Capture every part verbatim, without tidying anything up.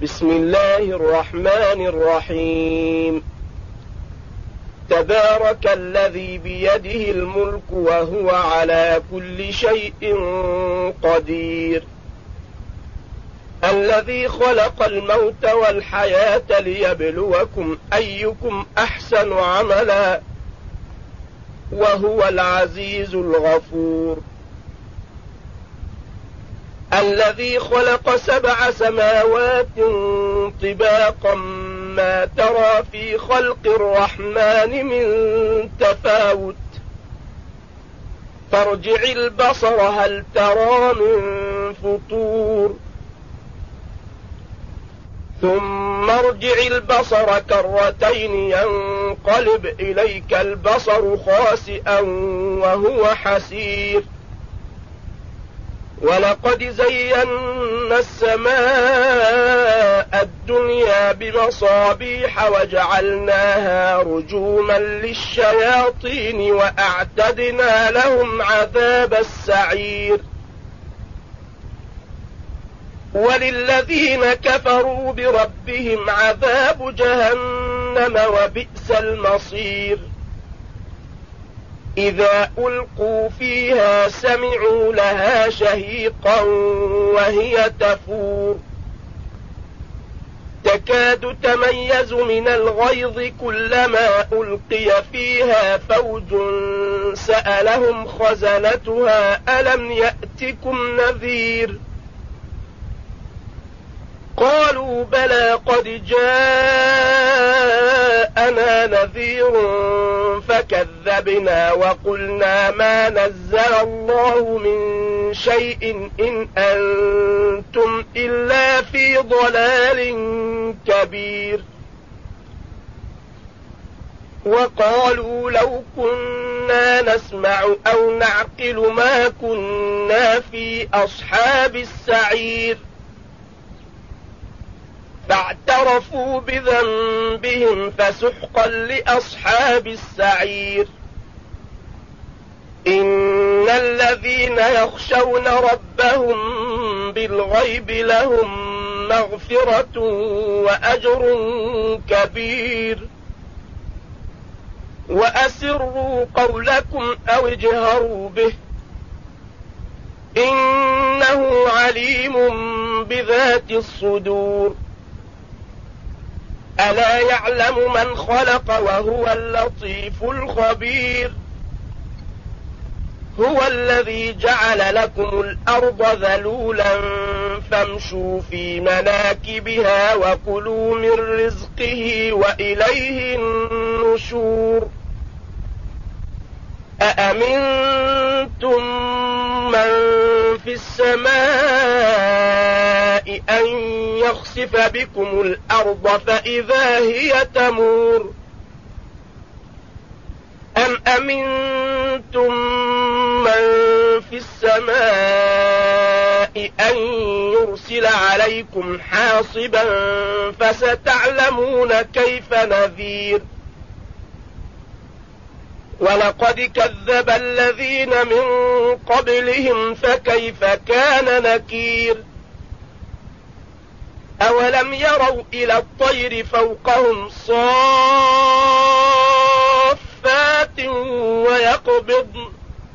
بسم الله الرحمن الرحيم. تبارك الذي بيده الملك وهو على كل شيء قدير، الذي خلق الموت والحياة ليبلوكم أيكم أحسن عملا، وهو العزيز الغفور. الذي خلق سبع سماوات طباقا ما ترى في خلق الرحمن من تفاوت، فارجع البصر هل ترى من فطور، ثم ارجع البصر كرتين ينقلب إليك البصر خاسئا وهو حسير. ولقد زينا السماء الدنيا بمصابيح وجعلناها رجوما للشياطين وأعتدنا لهم عذاب السعير. وللذين كفروا بربهم عذاب جهنم وبئس المصير. إذا ألقوا فيها سمعوا لها شهيقا وهي تفور، تكاد تميز من الغيظ كلما ألقي فيها فوج سألهم خزنتها ألم يأتكم نذير؟ قالوا بلى قد جاءنا نذير فكذبنا وقلنا ما نزل الله من شيء إن أنتم إلا في ضلال كبير. وقالوا لو كنا نسمع أو نعقل ما كنا في أصحاب السعير، فاعترفوا بذنبهم فسحقا لأصحاب السعير. إن الذين يخشون ربهم بالغيب لهم مغفرة وأجر كبير. وأسروا قولكم أو اجهروا به إنه عليم بذات الصدور. ألا يعلم من خلق وهو اللطيف الخبير. هو الذي جعل لكم الأرض ذلولا فامشوا في مناكبها وكلوا من رزقه وإليه النشور. أأمنتم من في السماء أن يخسف بكم الأرض فإذا هي تمور، أم أمنتم من في السماء أن يرسل عليكم حاصبا فستعلمون كيف نذير. ولقد كذب الذين من قبلهم فكيف كان نكير. أولم يروا إلى الطير فوقهم صافات ويقبضن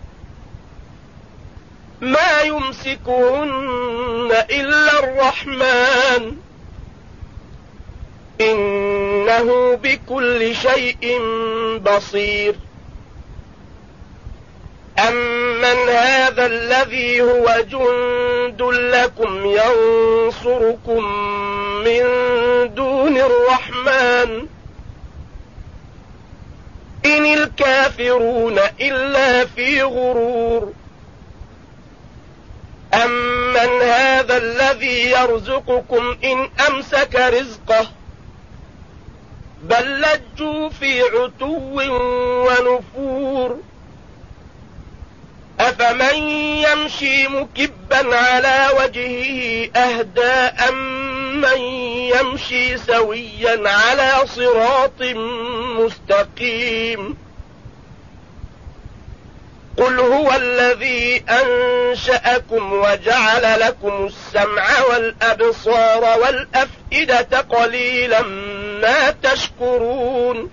ما يمسكهن إلا الرحمن إنه بكل شيء بصير. أمن هذا الذي هو جند لكم ينصركم من دون الرحمن إن الكافرون إلا في غرور. أمن هذا الذي يرزقكم إن أمسك رزقه بل لجوا في عتو ونفور. أفمن يمشي مكبا على وجهه أهدى أمن يمشي سويا على صراط مستقيم. قل هو الذي أنشأكم وجعل لكم السمع والأبصار والأفئدة قليلا ما تشكرون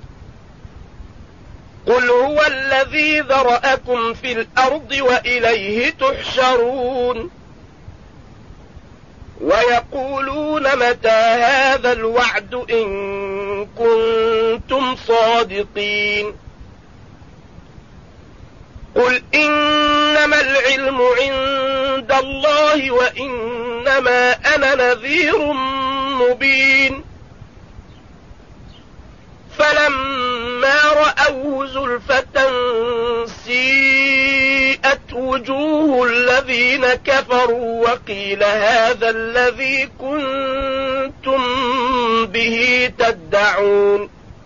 قل هو الذي ذرأكم في الأرض وإليه تحشرون ويقولون متى هذا الوعد إن كنتم صادقين قل إنما العلم عند الله وإنما أنا نذير مبين فلما رأوه زلفة سيئت وجوه الذين كفروا وقيل هذا الذي كنتم به تدعون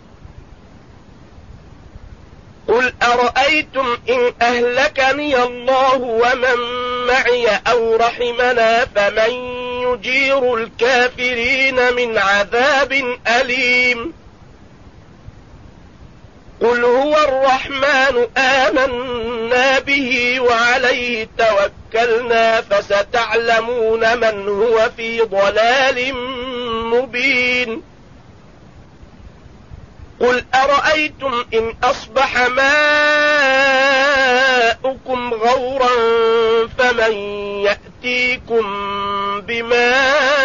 قل أرأيتم إن أهلكني الله ومن معي أو رحمنا فمن يجير الكافرين من عذاب أليم قل هو الرحمن آمنا به وعليه توكلنا فستعلمون من هو في ضلال مبين قل أرأيتم إن أصبح ماؤكم غورا فمن يأتيكم بماء